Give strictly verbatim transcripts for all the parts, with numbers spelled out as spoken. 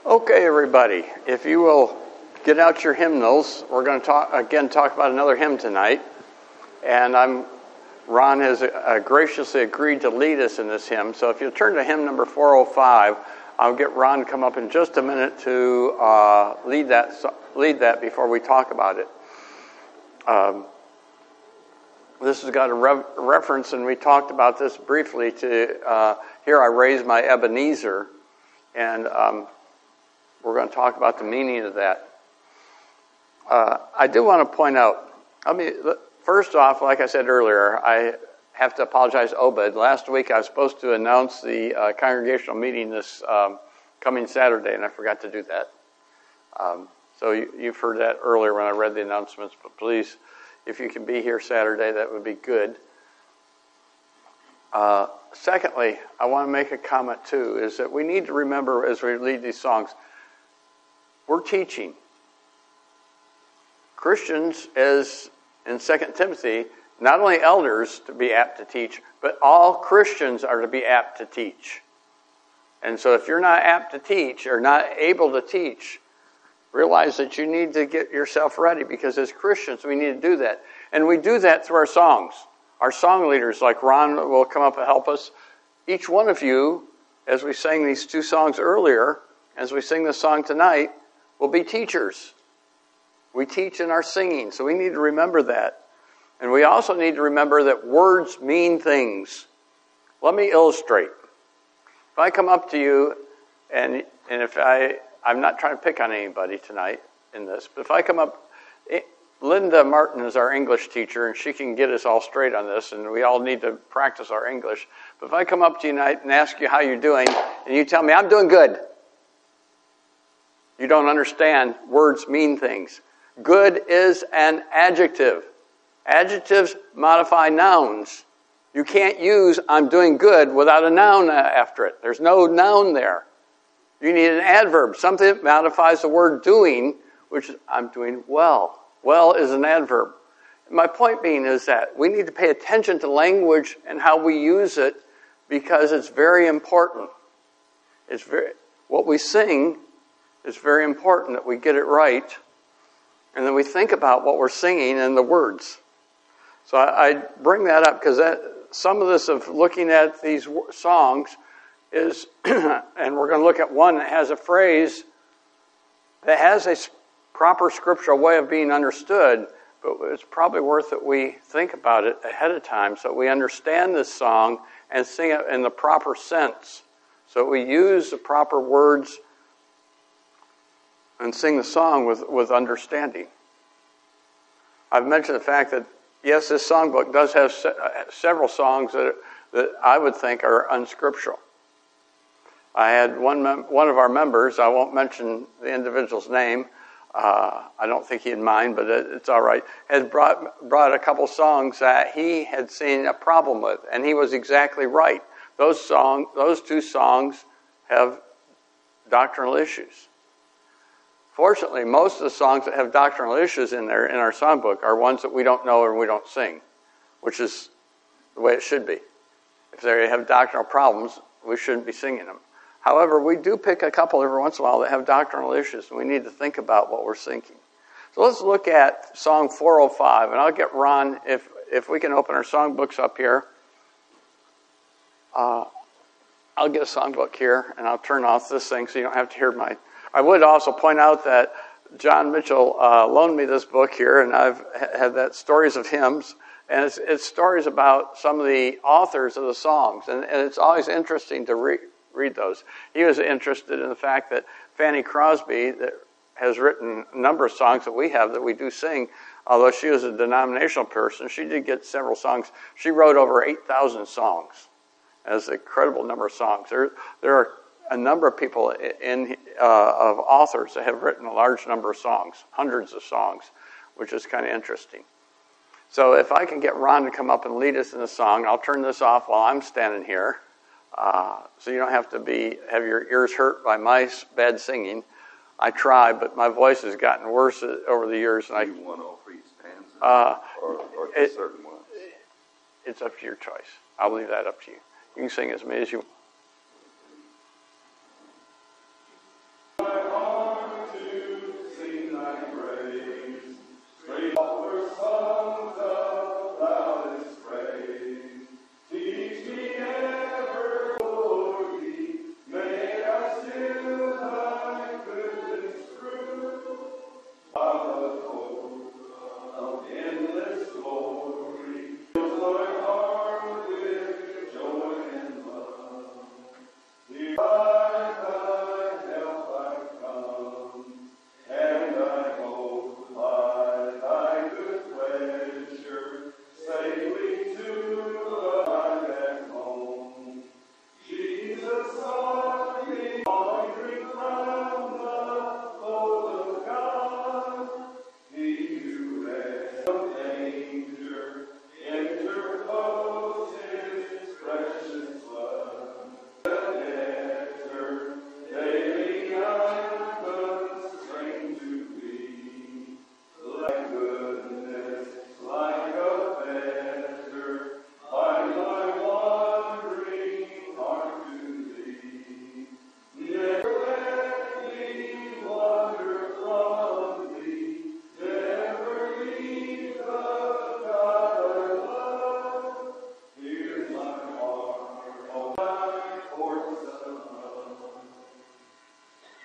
Okay, everybody, if you will get out your hymnals, we're going to talk again talk about another hymn tonight. And I'm Ron has uh, graciously agreed to lead us in this hymn. So if you'll turn to hymn number four oh five, I'll get Ron to come up in just a minute to uh, lead that lead that before we talk about it. Um, this has got a re- reference, and we talked about this briefly, to uh, Here I Raise My Ebenezer. And um, we're going to talk about the meaning of that. Uh, I do want to point out, I mean, first off, like I said earlier, I have to apologize to Obed. Last week I was supposed to announce the uh, congregational meeting this um, coming Saturday, and I forgot to do that. Um, so you, you've heard that earlier when I read the announcements, but please, if you can be here Saturday, that would be good. Uh, secondly, I want to make a comment too, is that we need to remember as we lead these songs, we're teaching. Christians, as in Second Timothy, not only elders to be apt to teach, but all Christians are to be apt to teach. And so if you're not apt to teach or not able to teach, realize that you need to get yourself ready, because as Christians we need to do that. And we do that through our songs. Our song leaders, like Ron, will come up and help us. Each one of you, as we sang these two songs earlier, as we sing this song tonight, will be teachers. We teach in our singing, so we need to remember that. And we also need to remember that words mean things. Let me illustrate. If I come up to you, and and if I, I'm not trying to pick on anybody tonight in this, but if I come up, it, Linda Martin is our English teacher, and she can get us all straight on this, and we all need to practice our English. But if I come up to you tonight and ask you how you're doing, and you tell me, I'm doing good, you don't understand. Words mean things. Good is an adjective. Adjectives modify nouns. You can't use I'm doing good without a noun after it. There's no noun there. You need an adverb, something that modifies the word doing, which is I'm doing well. Well is an adverb. My point being is that we need to pay attention to language and how we use it, because it's very important. It's very what we sing is very important that we get it right, and then we think about what we're singing and the words. So I, I bring that up because that, some of this of looking at these songs is, and we're going to look at one that has a phrase that has a proper scriptural way of being understood, but it's probably worth that we think about it ahead of time so that we understand this song and sing it in the proper sense. So we use the proper words and sing the song with, with understanding. I've mentioned the fact that, yes, this songbook does have se- several songs that, that I would think are unscriptural. I had one mem- one of our members, I won't mention the individual's name, uh, I don't think he'd mind, but it, it's all right, has brought, brought a couple songs that he had seen a problem with, and he was exactly right. Those song, those two songs have doctrinal issues. Fortunately, most of the songs that have doctrinal issues in there in our songbook are ones that we don't know and we don't sing, which is the way it should be. If they have doctrinal problems, we shouldn't be singing them. However, we do pick a couple every once in a while that have doctrinal issues, and we need to think about what we're singing. So let's look at Song four oh five, and I'll get Ron, if if we can open our songbooks up here. Uh, I'll get a songbook here, and I'll turn off this thing so you don't have to hear my... I would also point out that John Mitchell uh, loaned me this book here, and I've had that Stories of Hymns, and it's, it's stories about some of the authors of the songs, and, and it's always interesting to re- read those. He was interested in the fact that Fanny Crosby, that has written a number of songs that we have that we do sing, although she was a denominational person, she did get several songs. She wrote over eight thousand songs. That's an incredible number of songs. There, there are a number of people in uh, of authors that have written a large number of songs, hundreds of songs, which is kind of interesting. So if I can get Ron to come up and lead us in the song, I'll turn this off while I'm standing here, uh, so you don't have to be have your ears hurt by my bad singing. I try, but my voice has gotten worse over the years. And Do you I, want all three stanzas, uh, or, or just it, certain ones? It's up to your choice. I'll leave that up to you. You can sing as many as you want.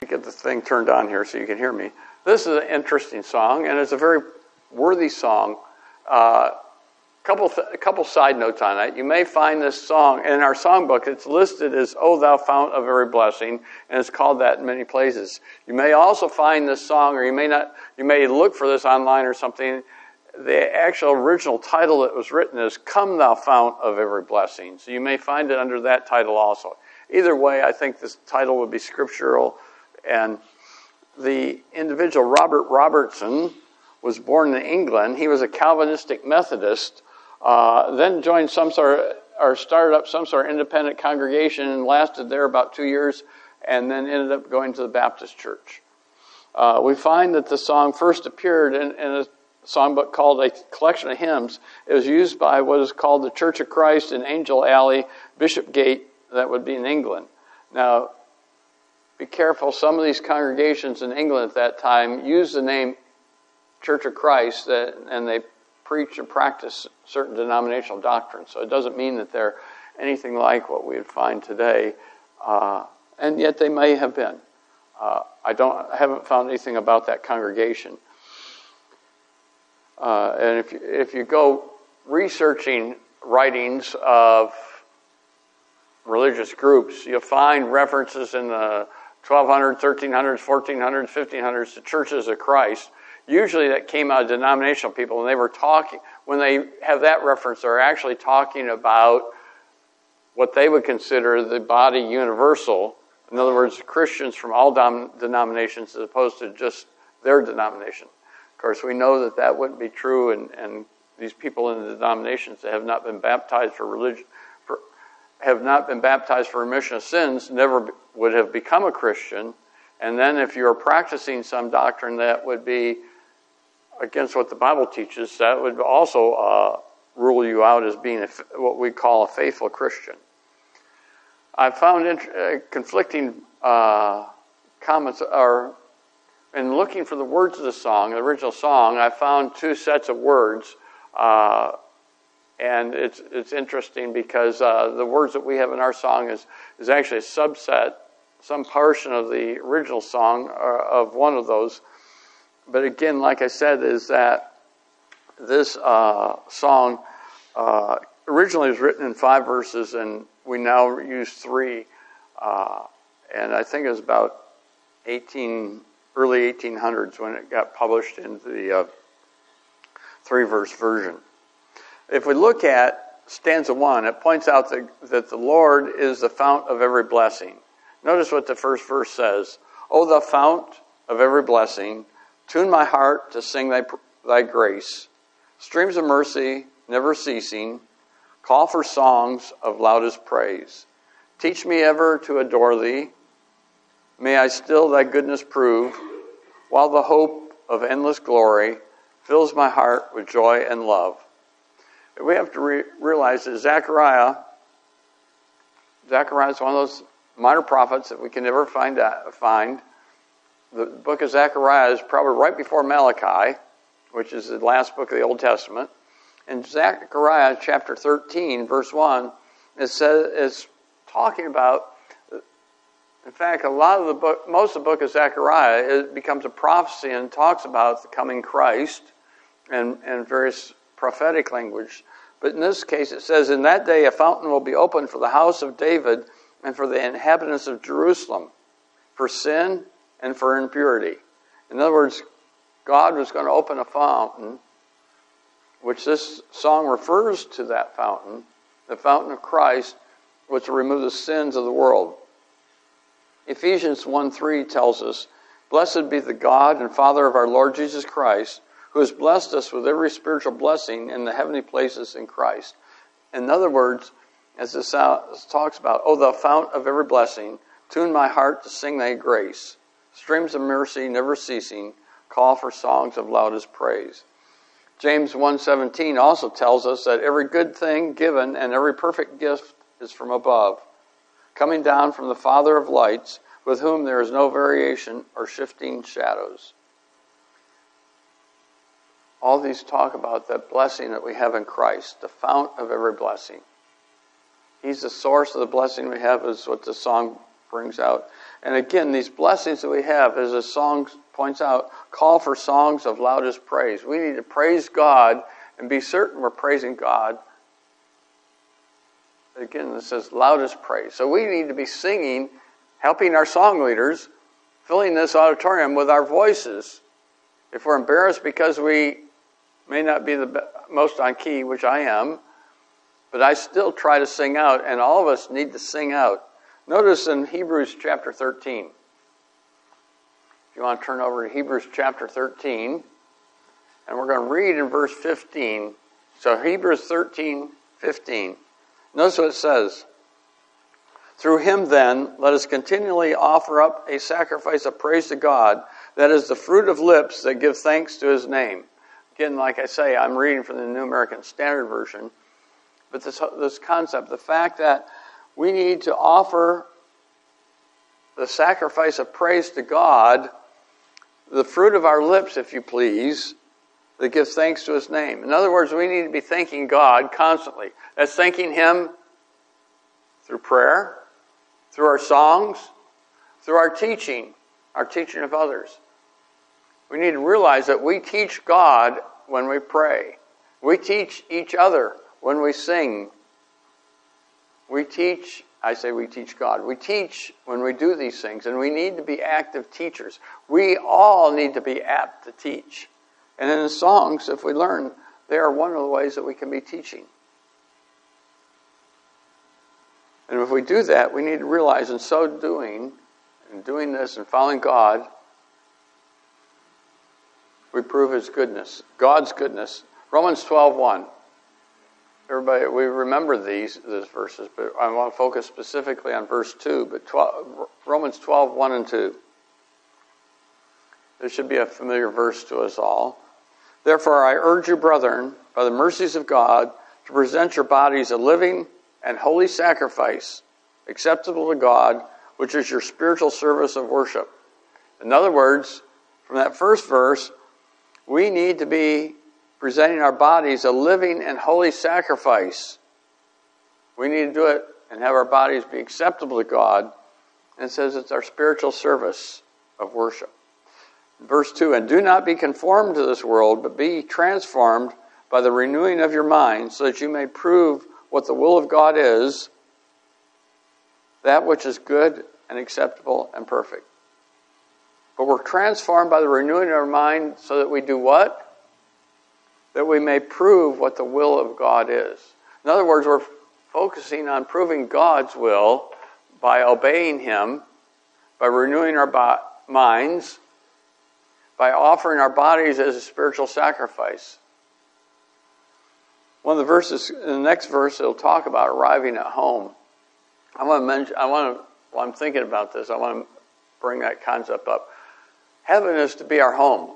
me get the thing turned on here so you can hear me. This is an interesting song, and it's a very worthy song. Uh, couple th- a couple side notes on it. You may find this song in our songbook. It's listed as "O Thou Fount of Every Blessing," and it's called that in many places. You may also find this song, or you may not. You may look for this online or something. The actual original title that was written is "Come Thou Fount of Every Blessing." So you may find it under that title also. Either way, I think this title would be scriptural. And the individual, Robert Robertson, was born in England. He was a Calvinistic Methodist. Uh, then joined some sort of, or started up some sort of independent congregation and lasted there about two years and then ended up going to the Baptist church. Uh, we find that the song first appeared in, in a songbook called A Collection of Hymns. It was used by what is called the Church of Christ in Angel Alley, Bishopgate, that would be in England. Now, be careful, some of these congregations in England at that time used the name Church of Christ and they preach or practice certain denominational doctrines. So it doesn't mean that they're anything like what we would find today, uh, and yet they may have been. Uh, I don't, I haven't found anything about that congregation. Uh, and if you, if you go researching writings of religious groups, you'll find references in the twelve hundreds, thirteen hundreds, fourteen hundreds, fifteen hundreds to churches of Christ. Usually that came out of denominational people, and they were talking, when they have that reference, they're actually talking about what they would consider the body universal. In other words, Christians from all dom- denominations as opposed to just their denomination. Of course, we know that that wouldn't be true, and, and these people in the denominations that have not been baptized for religion, for, have not been baptized for remission of sins, never would have become a Christian. And then if you're practicing some doctrine that would be against what the Bible teaches, that would also uh, rule you out as being a, what we call a faithful Christian. I found int- uh, conflicting uh, comments, or in looking for the words of the song, the original song, I found two sets of words, uh, and it's it's interesting because uh, the words that we have in our song is is actually a subset, some portion of the original song uh, of one of those. But again, like I said, is that this uh, song uh, originally was written in five verses, and we now use three. Uh, and I think it was about eighteen, early eighteen hundreds when it got published in the uh, three-verse version. If we look at stanza one, it points out that, that the Lord is the fount of every blessing. Notice what the first verse says. O thou fount of every blessing, tune my heart to sing thy, thy grace. Streams of mercy never ceasing, call for songs of loudest praise. Teach me ever to adore thee. May I still thy goodness prove, while the hope of endless glory fills my heart with joy and love. We have to re- realize that Zechariah, Zechariah is one of those minor prophets that we can never find out, find. The book of Zechariah is probably right before Malachi, which is the last book of the Old Testament. In Zechariah chapter thirteen, verse one, it says it's talking about, in fact, a lot of the book, most of the book of Zechariah, it becomes a prophecy and talks about the coming Christ and, and various prophetic language. But in this case, it says, in that day a fountain will be opened for the house of David and for the inhabitants of Jerusalem, for sin and for impurity. In other words, God was going to open a fountain, which this song refers to that fountain, the fountain of Christ, which will remove the sins of the world. Ephesians one three tells us, blessed be the God and Father of our Lord Jesus Christ, who has blessed us with every spiritual blessing in the heavenly places in Christ. In other words, as this talks about, O thou fount of every blessing, tune my heart to sing thy grace. Streams of mercy never ceasing, call for songs of loudest praise. James one seventeen also tells us that every good thing given and every perfect gift is from above, coming down from the Father of lights, with whom there is no variation or shifting shadows. All these talk about that blessing that we have in Christ, the fount of every blessing. He's the source of the blessing we have, is what the song brings out. And again, these blessings that we have, as the song points out, call for songs of loudest praise. We need to praise God and be certain we're praising God. Again, this says loudest praise. So we need to be singing, helping our song leaders, filling this auditorium with our voices. If we're embarrassed because we may not be the most on key, which I am, but I still try to sing out, and all of us need to sing out. Notice in Hebrews chapter thirteen. If you want to turn over to Hebrews chapter thirteen, and we're going to read in verse fifteen. So Hebrews thirteen, fifteen. Notice what it says. Through him then, let us continually offer up a sacrifice of praise to God, that is the fruit of lips that give thanks to his name. Again, like I say, I'm reading from the New American Standard Version. But this, this concept, the fact that we need to offer the sacrifice of praise to God, the fruit of our lips, if you please, that gives thanks to his name. In other words, we need to be thanking God constantly. That's thanking him through prayer, through our songs, through our teaching, our teaching of others. We need to realize that we teach God when we pray. We teach each other when we sing. We teach, I say we teach God. We teach when we do these things, and we need to be active teachers. We all need to be apt to teach. And in the songs, if we learn, they are one of the ways that we can be teaching. And if we do that, we need to realize in so doing, in doing this and following God, we prove his goodness, God's goodness. Romans twelve one. Everybody, we remember these, these verses, but I want to focus specifically on verse two, but twelve, Romans twelve, one and two. This should be a familiar verse to us all. Therefore, I urge you, brethren, by the mercies of God, to present your bodies a living and holy sacrifice, acceptable to God, which is your spiritual service of worship. In other words, from that first verse, we need to be presenting our bodies a living and holy sacrifice. We need to do it and have our bodies be acceptable to God. And it says it's our spiritual service of worship. Verse two, and do not be conformed to this world, but be transformed by the renewing of your mind, so that you may prove what the will of God is, that which is good and acceptable and perfect. But we're transformed by the renewing of our mind so that we do what? That we may prove what the will of God is. In other words, we're focusing on proving God's will by obeying him, by renewing our bo- minds, by offering our bodies as a spiritual sacrifice. One of the verses, in the next verse, it'll talk about arriving at home. I want to mention, I want to, while I'm thinking about this, I want to bring that concept up. Heaven is to be our home.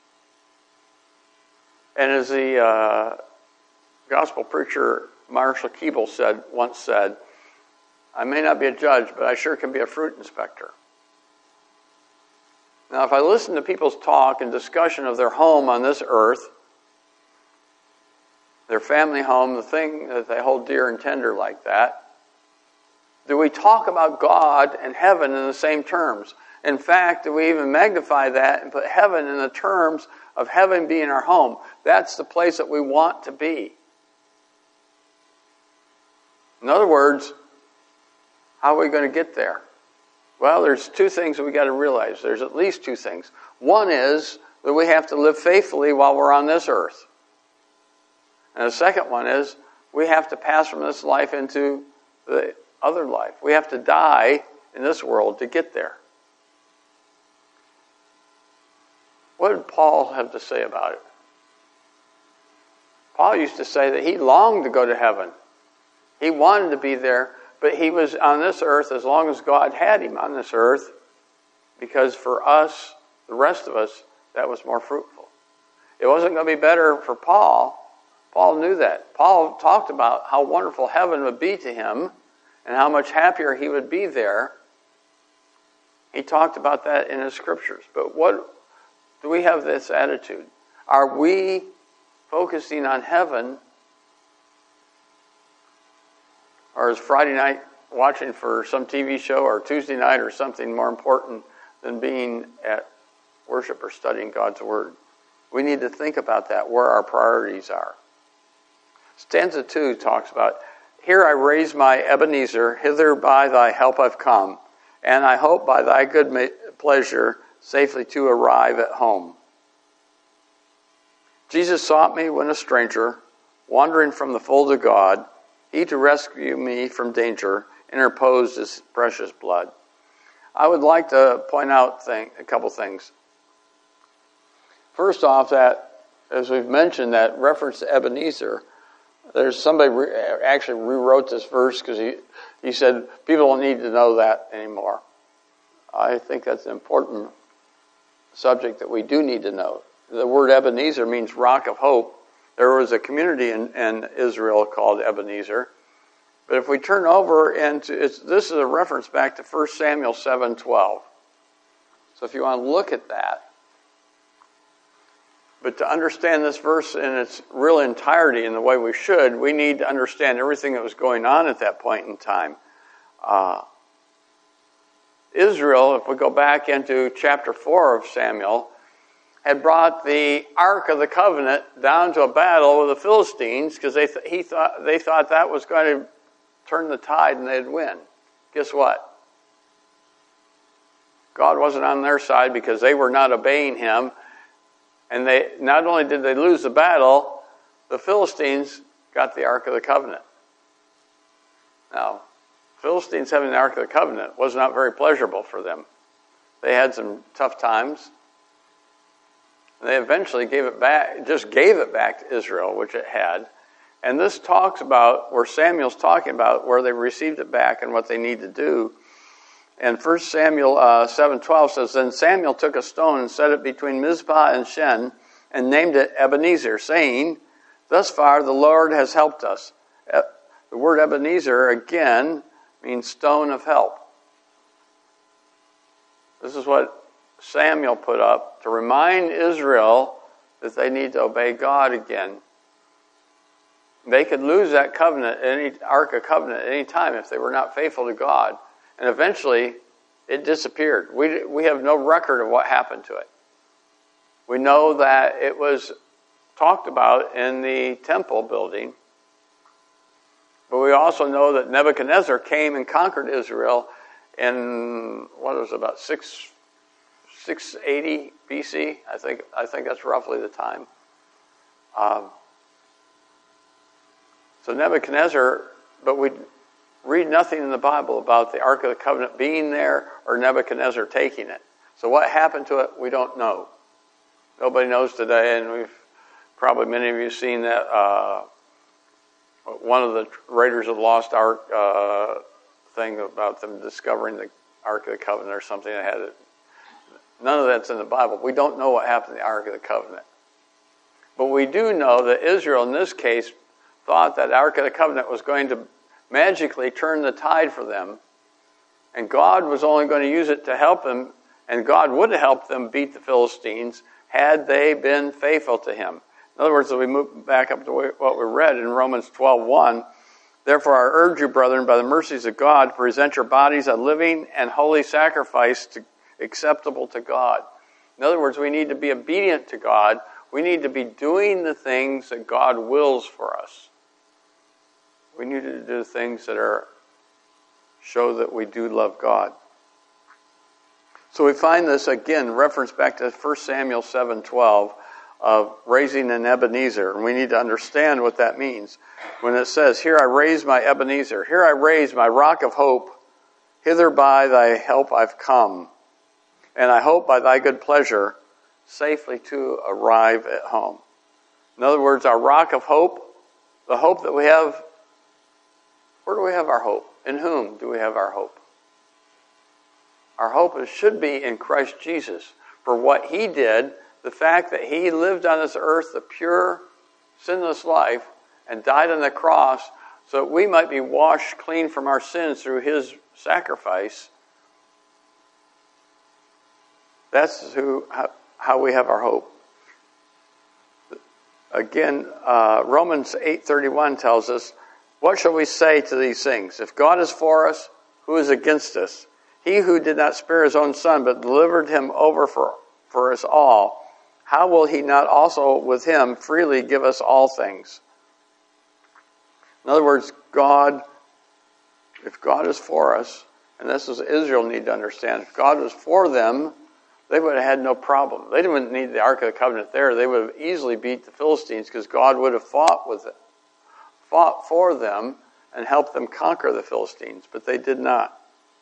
And as the uh, gospel preacher Marshall Keeble said, once said, I may not be a judge, but I sure can be a fruit inspector. Now, if I listen to people's talk and discussion of their home on this earth, their family home, the thing that they hold dear and tender like that, do we talk about God and heaven in the same terms? In fact, do we even magnify that and put heaven in the terms of heaven being our home? That's the place that we want to be. In other words, how are we going to get there? Well, there's two things that we got to realize. There's at least two things. One is that we have to live faithfully while we're on this earth. And the second one is we have to pass from this life into the other life. We have to die in this world to get there. What did Paul have to say about it? Paul used to say that he longed to go to heaven. He wanted to be there, but he was on this earth as long as God had him on this earth, because for us, the rest of us, that was more fruitful. It wasn't going to be better for Paul. Paul knew that. Paul talked about how wonderful heaven would be to him and how much happier he would be there. He talked about that in his scriptures. But what do we have this attitude? Are we focusing on heaven? Or as Friday night watching for some T V show or Tuesday night or something more important than being at worship or studying God's Word. We need to think about that, where our priorities are. Stanza two talks about, here I raise my Ebenezer, hither by thy help I've come, and I hope by thy good ma- pleasure safely to arrive at home. Jesus sought me when a stranger, wandering from the fold of God, he to rescue me from danger, interposed his precious blood. I would like to point out thing, a couple things. First off, that, as we've mentioned, that reference to Ebenezer, there's somebody re- actually rewrote this verse because he, he said people don't need to know that anymore. I think that's an important subject that we do need to know. The word Ebenezer means rock of hope. There was a community in, in Israel called Ebenezer. But if we turn over into, it's, this is a reference back to First Samuel seven twelve. So if you want to look at that. But to understand this verse in its real entirety in the way we should, we need to understand everything that was going on at that point in time. Uh, Israel, if we go back into chapter four of Samuel, had brought the Ark of the Covenant down to a battle with the Philistines because they th- he thought they thought that was going to turn the tide and they'd win. Guess what? God wasn't on their side because they were not obeying him. And they not only did they lose the battle, the Philistines got the Ark of the Covenant. Now, Philistines having the Ark of the Covenant was not very pleasurable for them. They had some tough times. And they eventually gave it back, just gave it back to Israel, which it had. And this talks about where Samuel's talking about where they received it back and what they need to do. And First Samuel uh, seven twelve says, Then Samuel took a stone and set it between Mizpah and Shen and named it Ebenezer, saying, Thus far the Lord has helped us. E- the word Ebenezer, again, means stone of help. This is what Samuel put up to remind Israel that they need to obey God again. They could lose that covenant, any Ark of Covenant, at any time if they were not faithful to God. And eventually, it disappeared. We we have no record of what happened to it. We know that it was talked about in the temple building. But we also know that Nebuchadnezzar came and conquered Israel in, what was it, about six, six eighty B C? I think, I think that's roughly the time. Um, so Nebuchadnezzar, but we read nothing in the Bible about the Ark of the Covenant being there or Nebuchadnezzar taking it. So what happened to it, we don't know. Nobody knows today, and we've probably many of you seen that uh, one of the Raiders of the Lost Ark uh, thing about them discovering the Ark of the Covenant or something that had it. None of that's in the Bible. We don't know what happened to the Ark of the Covenant. But we do know that Israel, in this case, thought that the Ark of the Covenant was going to magically turn the tide for them, and God was only going to use it to help them, and God would have helped them beat the Philistines had they been faithful to him. In other words, if we move back up to what we read in Romans twelve one, Therefore I urge you, brethren, by the mercies of God, to present your bodies a living and holy sacrifice to, acceptable to God. In other words, we need to be obedient to God. We need to be doing the things that God wills for us. We need to do things that are show that we do love God. So we find this, again, reference back to First Samuel seven twelve of raising an Ebenezer. And we need to understand what that means. When it says, Here I raise my Ebenezer, here I raise my rock of hope, hither by thy help I've come, and I hope by thy good pleasure safely to arrive at home. In other words, our rock of hope, the hope that we have. Where do we have our hope? In whom do we have our hope? Our hope is, should be in Christ Jesus. For what he did, the fact that he lived on this earth a pure, sinless life and died on the cross so that we might be washed clean from our sins through his sacrifice. That's who how, how we have our hope. Again, uh, Romans eight thirty-one tells us, What shall we say to these things? If God is for us, who is against us? He who did not spare his own son, but delivered him over for, for us all, how will he not also with him freely give us all things? In other words, God, if God is for us, and this is Israel need to understand, if God was for them, they would have had no problem. They didn't need the Ark of the Covenant there. They would have easily beat the Philistines because God would have fought with it, fought for them and helped them conquer the Philistines, but they did not.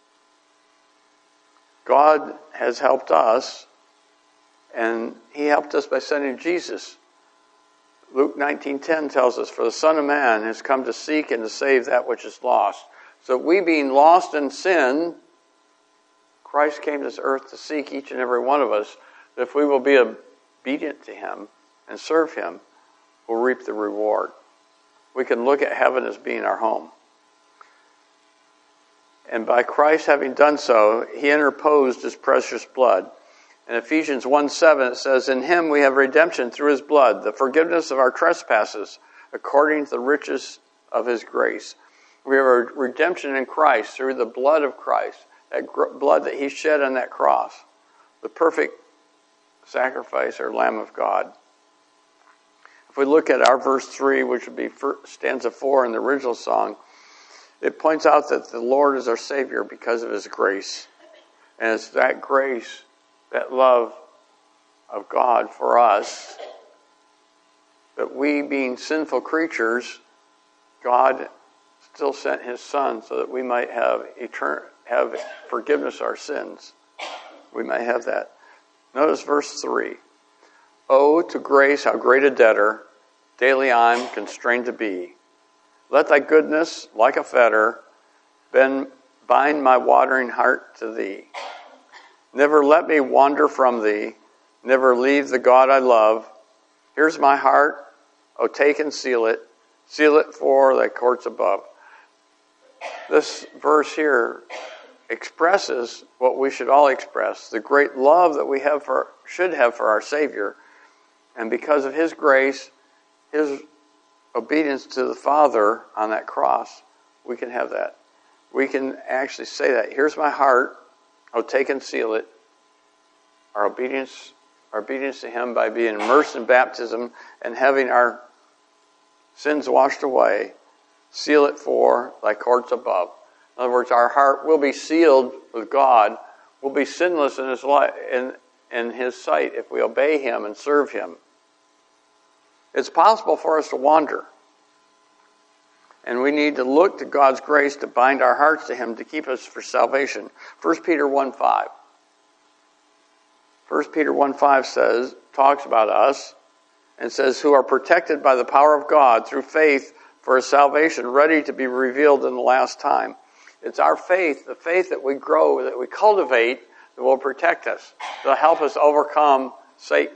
God has helped us, and he helped us by sending Jesus. Luke nineteen ten tells us, for the Son of Man has come to seek and to save that which is lost. So we being lost in sin, Christ came to this earth to seek each and every one of us, that if we will be obedient to him and serve him, we'll reap the reward. We can look at heaven as being our home. And by Christ having done so, he interposed his precious blood. In Ephesians one seven it says, in him we have redemption through his blood, the forgiveness of our trespasses, according to the riches of his grace. We have a redemption in Christ through the blood of Christ, that gr- blood that he shed on that cross, the perfect sacrifice or Lamb of God. If we look at our verse three, which would be stanza four in the original song, it points out that the Lord is our Savior because of his grace. And it's that grace, that love of God for us, that we being sinful creatures, God still sent his Son so that we might have etern- have forgiveness of our sins. We might have that. Notice verse three. Oh, to grace, how great a debtor daily I'm constrained to be. Let thy goodness, like a fetter, bend, bind my wandering heart to thee. Never let me wander from thee. Never leave the God I love. Here's my heart. Oh, take and seal it. Seal it for thy courts above. This verse here expresses what we should all express, the great love that we have for, should have for our Savior. And because of his grace, his obedience to the Father on that cross, we can have that. We can actually say that. Here's my heart. Oh, take and seal it. Our obedience, our obedience to him by being immersed in baptism and having our sins washed away. Seal it for thy courts above. In other words, our heart will be sealed with God. We'll be sinless in his life, in, in his sight if we obey him and serve him. It's possible for us to wander. And we need to look to God's grace to bind our hearts to him to keep us for salvation. First Peter one five. First Peter one five says, talks about us, and says, who are protected by the power of God through faith for a salvation ready to be revealed in the last time. It's our faith, the faith that we grow, that we cultivate, that will protect us, that will help us overcome Satan.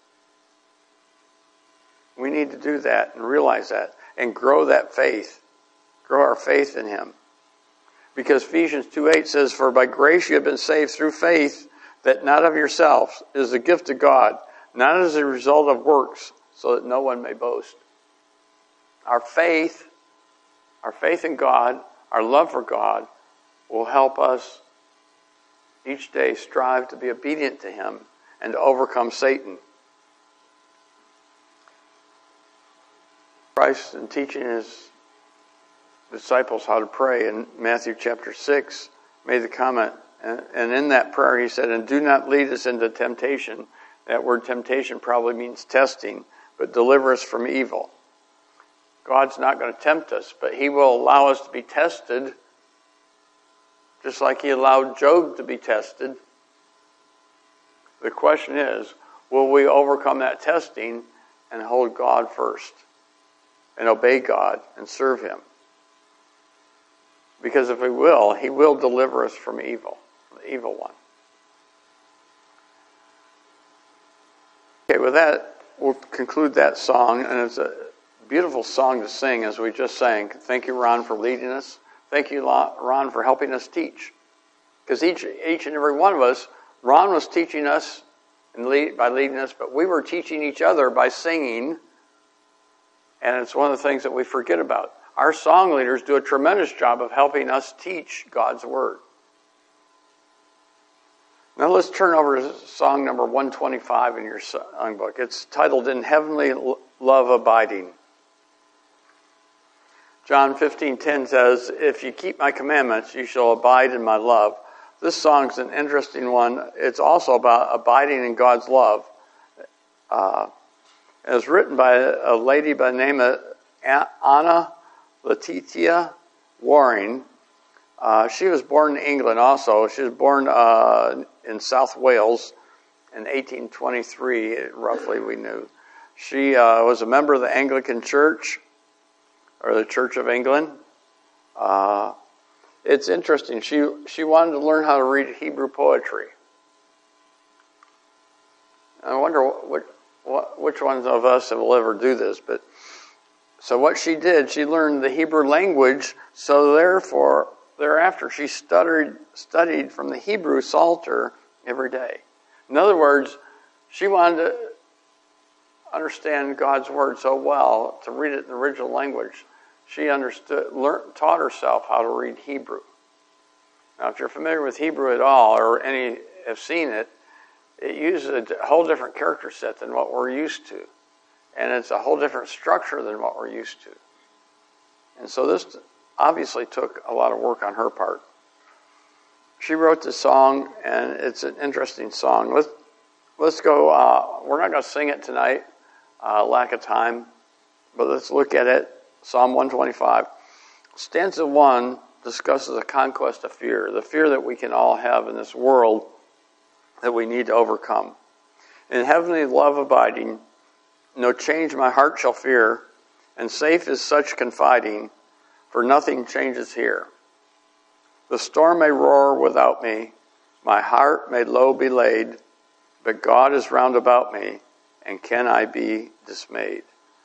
We need to do that and realize that and grow that faith. Grow our faith in him. Because Ephesians two eight says, for by grace you have been saved through faith, that not of yourselves, it is a gift of God, not as a result of works, so that no one may boast. Our faith, our faith in God, our love for God, will help us each day strive to be obedient to him and to overcome Satan. Christ, in teaching his disciples how to pray in Matthew chapter six, made the comment, and, and in that prayer he said, and do not lead us into temptation. That word temptation probably means testing, but deliver us from evil. God's not going to tempt us, but he will allow us to be tested, just like he allowed Job to be tested. The question is, will we overcome that testing and hold God first and obey God and serve him? Because if we will, he will deliver us from evil, the evil one. Okay, with that, we'll conclude that song, and it's a beautiful song to sing as we just sang. Thank you, Ron, for leading us. Thank you, Ron, for helping us teach. Because each, each and every one of us, Ron was teaching us and lead, by leading us, but we were teaching each other by singing. And it's one of the things that we forget about. our song leaders do a tremendous job of helping us teach God's Word. Now let's turn over to song number one twenty-five in your songbook. It's titled, In Heavenly Love Abiding. John fifteen ten says, if you keep my commandments, you shall abide in my love. This song's an interesting one. It's also about abiding in God's love. Uh, it was written by a lady by the name of Anna Letitia Waring. Uh, she was born in England also. She was born uh, in South Wales in eighteen twenty-three, roughly we knew. She uh, was a member of the Anglican Church, or the Church of England. Uh, it's interesting. She she wanted to learn how to read Hebrew poetry. I wonder what, what, which ones of us will ever do this. But so what she did, she learned the Hebrew language. So therefore, thereafter, she studied studied from the Hebrew Psalter every day. In other words, she wanted to understand God's Word so well, to read it in the original language, she understood, learned, taught herself how to read Hebrew. Now, if you're familiar with Hebrew at all, or any have seen it, it uses a whole different character set than what we're used to. And it's a whole different structure than what we're used to. And so this obviously took a lot of work on her part. She wrote the song, and it's an interesting song. Let's, let's go, uh, we're not going to sing it tonight, uh, lack of time, but let's look at it. Psalm one twenty-five. Stanza one discusses the conquest of fear, the fear that we can all have in this world that we need to overcome. In heavenly love abiding, no change my heart shall fear, and safe is such confiding, for nothing changes here. The storm may roar without me, my heart may low be laid, but God is round about me, and can I be dismayed?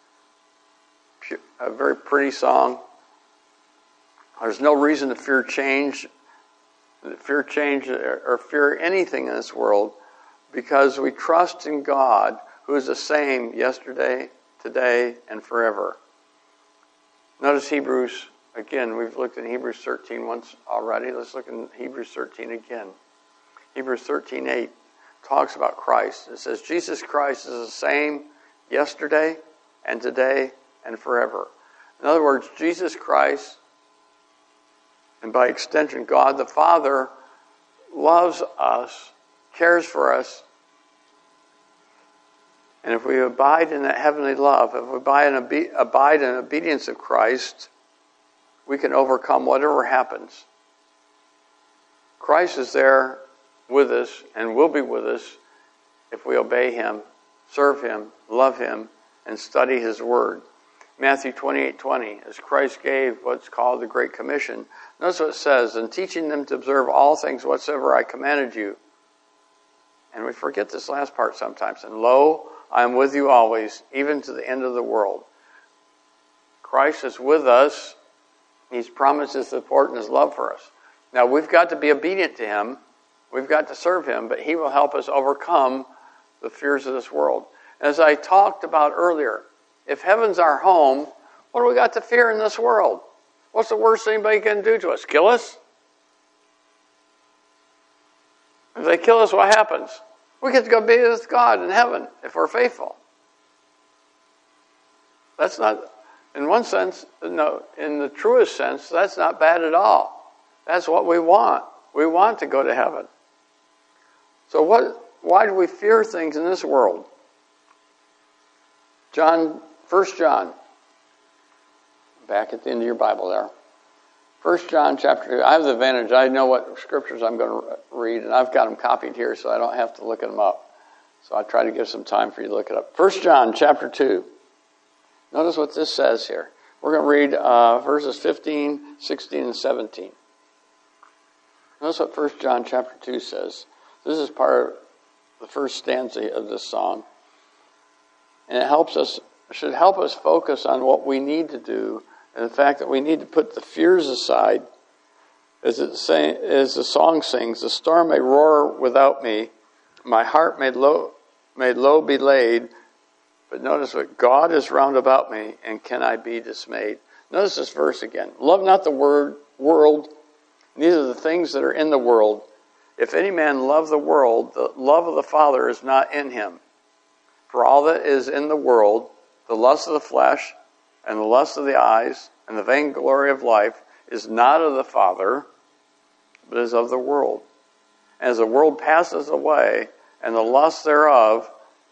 A very pretty song. There's no reason to fear change, fear change or fear anything in this world, because we trust in God, who is the same yesterday, today, and forever. Notice Hebrews, again, we've looked at Hebrews thirteen once already. Let's look in Hebrews thirteen again. Hebrews thirteen eight talks about Christ. It says, Jesus Christ is the same yesterday and today and forever. In other words, Jesus Christ, and by extension, God the Father, loves us, cares for us. And if we abide in that heavenly love, if we abide in, obe- abide in obedience of Christ, we can overcome whatever happens. Christ is there with us and will be with us if we obey Him, serve Him, love Him, and study His Word. Matthew twenty-eight twenty, as Christ gave what's called the Great Commission, notice what it says, and teaching them to observe all things whatsoever I commanded you. And we forget this last part sometimes. And lo, I am with you always, even to the end of the world. Christ is with us. He's promised His support and His love for us. Now, we've got to be obedient to Him. We've got to serve Him, but He will help us overcome the fears of this world. As I talked about earlier, if heaven's our home, what do we got to fear in this world? What's the worst anybody can do to us? Kill us? If they kill us, what happens? We get to go be with God in heaven if we're faithful. That's not, in one sense, no, in the truest sense, that's not bad at all. That's what we want. We want to go to heaven. So what? Why do we fear things in this world? John, First John, back at the end of your Bible there. First John chapter two. I have the advantage. I know what scriptures I'm going to read, and I've got them copied here, so I don't have to look them up. So I try to give some time for you to look it up. First John chapter two. Notice what this says here. We're going to read uh, verses fifteen, sixteen, and seventeen. Notice what First John chapter two says. This is part of the first stanza of this song. And it helps us, should help us focus on what we need to do, and the fact that we need to put the fears aside. As, it say, as the song sings, the storm may roar without me, my heart may low, may low be laid, but notice what God is round about me, and can I be dismayed? Notice this verse again. Love not the word world, neither the things that are in the world. If any man love the world, the love of the Father is not in him. For all that is in the world, the lust of the flesh, and the lust of the eyes, and the vainglory of life, is not of the Father, but is of the world. As the world passes away, and the lust thereof,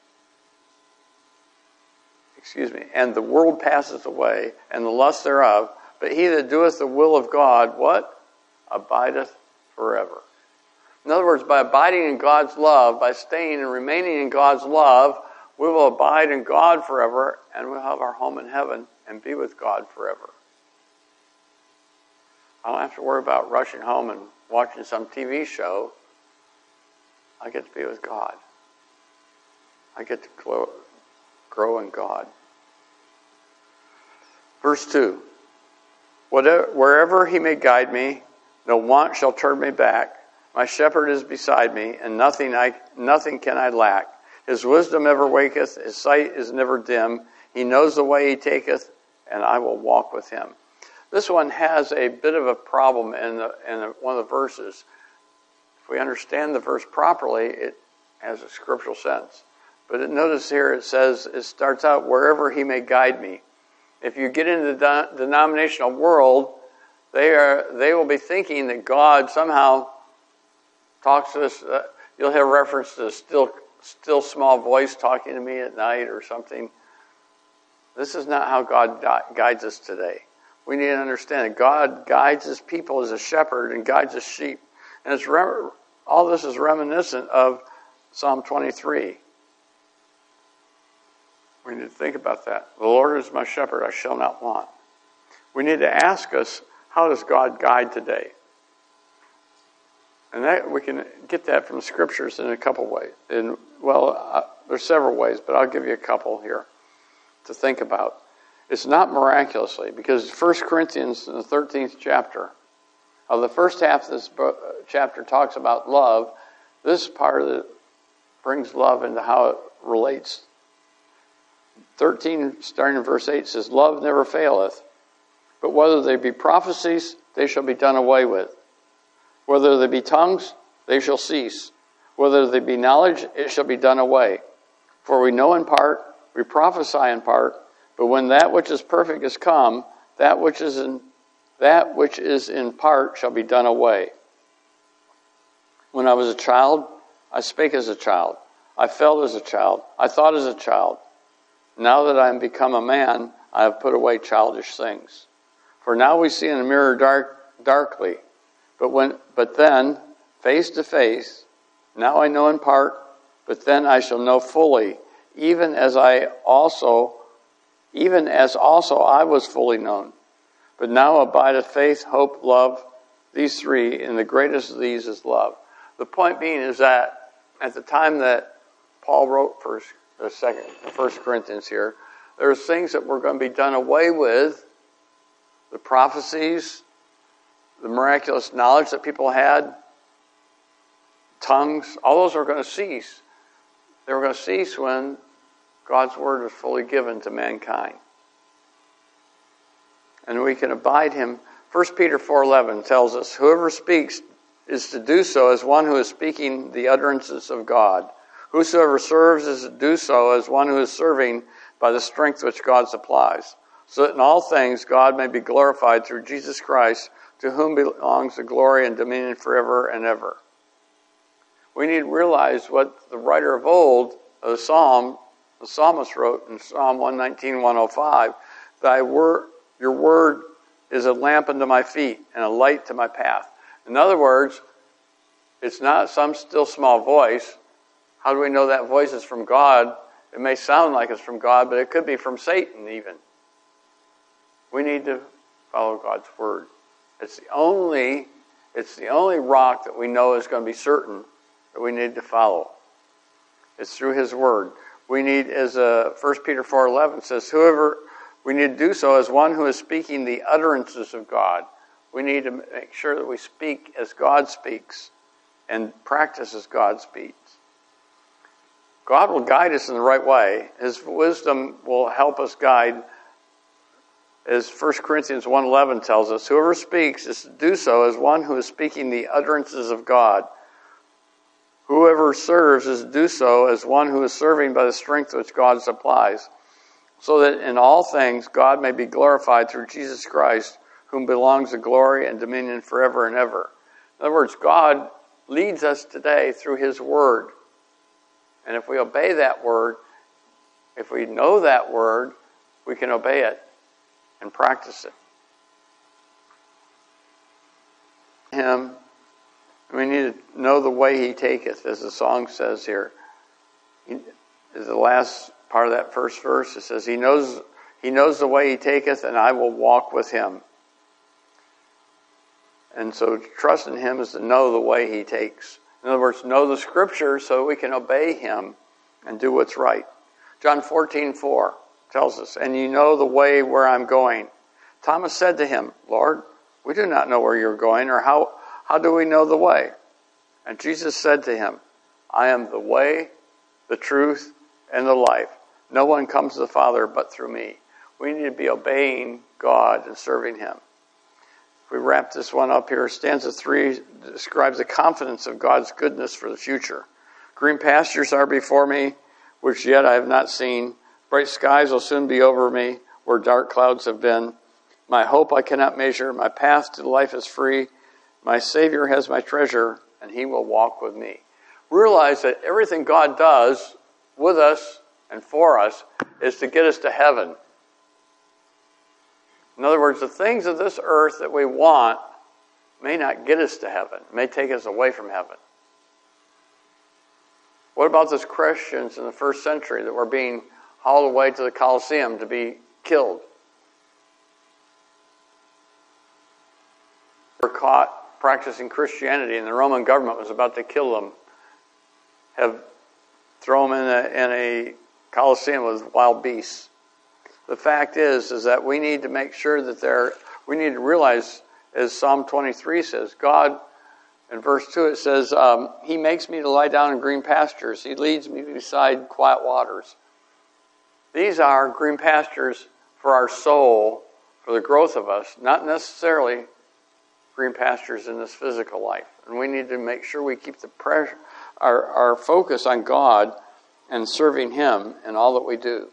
excuse me, and the world passes away, and the lust thereof, but he that doeth the will of God, what? Abideth forever. In other words, by abiding in God's love, by staying and remaining in God's love, we will abide in God forever, and we'll have our home in heaven and be with God forever. I don't have to worry about rushing home and watching some T V show. I get to be with God. I get to grow, grow in God. Verse two. Whatever, wherever he may guide me, no want shall turn me back. My shepherd is beside me, and nothing I nothing can I lack. His wisdom ever waketh, his sight is never dim. He knows the way he taketh, and I will walk with him. This one has a bit of a problem in, the, in the, one of the verses. If we understand the verse properly, it has a scriptural sense. But it, notice here it says, it starts out, wherever he may guide me. If you get into the de- denominational world, they are they will be thinking that God somehow talks to us. Uh, you'll have reference to a still, still small voice talking to me at night or something. This is not how God di- guides us today. We need to understand that God guides his people as a shepherd and guides his sheep. And it's re- all this is reminiscent of Psalm twenty-three. We need to think about that. The Lord is my shepherd, I shall not want. We need to ask us, how does God guide today? And that we can get that from scriptures in a couple ways. In, well, uh, there's several ways, but I'll give you a couple here to think about. It's not miraculously, because First Corinthians in the thirteenth chapter, of the first half of this chapter talks about love. This part of it brings love into how it relates. thirteen, starting in verse eight, says, love never faileth, but whether they be prophecies, they shall be done away with. Whether they be tongues, they shall cease. Whether they be knowledge, it shall be done away. For we know in part, we prophesy in part, but when that which is perfect is come, that which is in that which is in part shall be done away. When I was a child, I spake as a child. I felt as a child. I thought as a child. Now that I am become a man, I have put away childish things. For now we see in a mirror dark, darkly, but when, but then, face to face. Now I know in part, but then I shall know fully, even as I also, even as also I was fully known. But now abideth faith, hope, love, these three, and the greatest of these is love. The point being is that at the time that Paul wrote First, the second, First Corinthians here, there's things that were going to be done away with, the prophecies, the miraculous knowledge that people had, tongues, all those are going to cease. They were going to cease when God's word was fully given to mankind. And we can abide him. First Peter four eleven tells us, whoever speaks is to do so as one who is speaking the utterances of God. Whosoever serves is to do so as one who is serving by the strength which God supplies, so that in all things God may be glorified through Jesus Christ, to whom belongs the glory and dominion forever and ever. We need to realize what the writer of old, of the Psalm, the psalmist wrote in Psalm one nineteen, one oh five, Thy word, your word is a lamp unto my feet and a light to my path. In other words, it's not some still small voice. How do we know that voice is from God? It may sound like it's from God, but it could be from Satan even. We need to follow God's word. It's the only, it's the only rock that we know is going to be certain that we need to follow. It's through his word. We need, as uh, First Peter four eleven says, whoever, we need to do so as one who is speaking the utterances of God. We need to make sure that we speak as God speaks and practice as God speaks. God will guide us in the right way. His wisdom will help us guide As First Corinthians one eleven tells us, whoever speaks is to do so as one who is speaking the utterances of God. Whoever serves is to do so as one who is serving by the strength which God supplies, so that in all things God may be glorified through Jesus Christ, whom belongs the glory and dominion forever and ever. In other words, God leads us today through his word. And if we obey that word, if we know that word, we can obey it and practice it. Him, we need to know the way he taketh, as the song says here. He, the last part of that first verse, it says, he knows, he knows the way he taketh, and I will walk with him. And so to trust in him is to know the way he takes. In other words, know the scripture so we can obey him and do what's right. John fourteen four tells us, and you know the way where I'm going. Thomas said to him, Lord, we do not know where you're going, or how, how do we know the way? And Jesus said to him, I am the way, the truth, and the life. No one comes to the Father but through me. We need to be obeying God and serving him. We wrap this one up here. Stanza three describes the confidence of God's goodness for the future. Green pastures are before me, which yet I have not seen. Bright skies will soon be over me, where dark clouds have been. My hope I cannot measure. My path to life is free. My Savior has my treasure, and he will walk with me. Realize that everything God does with us and for us is to get us to heaven. In other words, the things of this earth that we want may not get us to heaven, may take us away from heaven. What about those Christians in the first century that were being hauled away to the Colosseum to be killed? They were caught practicing Christianity, and the Roman government was about to kill them, have thrown them in a, in a Colosseum with wild beasts. The fact is, is that we need to make sure that there, we need to realize, as Psalm twenty-three says, God, in verse two it says, um, he makes me to lie down in green pastures. He leads me beside quiet waters. These are green pastures for our soul, for the growth of us, not necessarily green pastures in this physical life. And we need to make sure we keep the pressure, our, our focus on God and serving him in all that we do.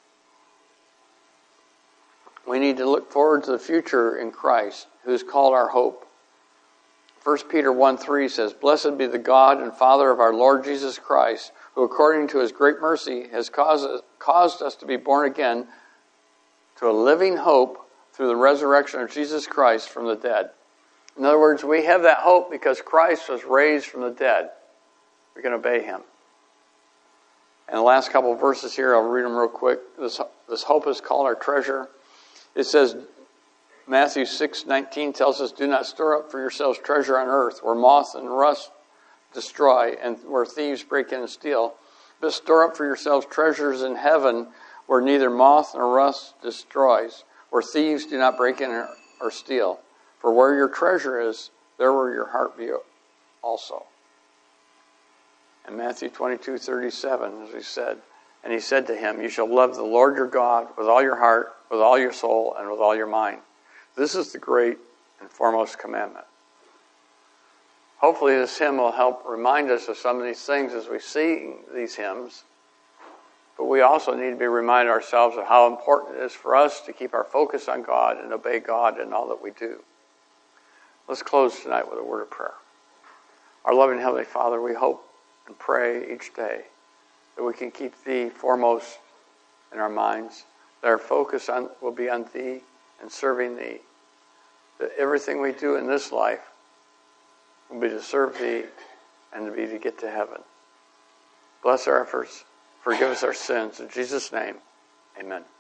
We need to look forward to the future in Christ, who is called our hope. First Peter one three says, Blessed be the God and Father of our Lord Jesus Christ, who according to his great mercy has caused, caused us to be born again to a living hope through the resurrection of Jesus Christ from the dead. In other words, we have that hope because Christ was raised from the dead. We can obey him. And the last couple of verses here, I'll read them real quick. This, this hope is called our treasure. It says, Matthew six nineteen tells us, do not store up for yourselves treasure on earth, where moth and rust destroy, and where thieves break in and steal. But store up for yourselves treasures in heaven, where neither moth nor rust destroys, where thieves do not break in or steal. For where your treasure is, there will your heart be also. And Matthew twenty-two thirty-seven, as we said, and he said to him, you shall love the Lord your God with all your heart, with all your soul, and with all your mind. This is the great and foremost commandment. Hopefully this hymn will help remind us of some of these things as we sing these hymns. But we also need to be reminding ourselves of how important it is for us to keep our focus on God and obey God in all that we do. Let's close tonight with a word of prayer. Our loving Heavenly Father, we hope and pray each day that we can keep Thee foremost in our minds, that our focus on, will be on Thee and serving Thee, that everything we do in this life will be to serve Thee and to be to get to heaven. Bless our efforts. Forgive us our sins. In Jesus' name, amen.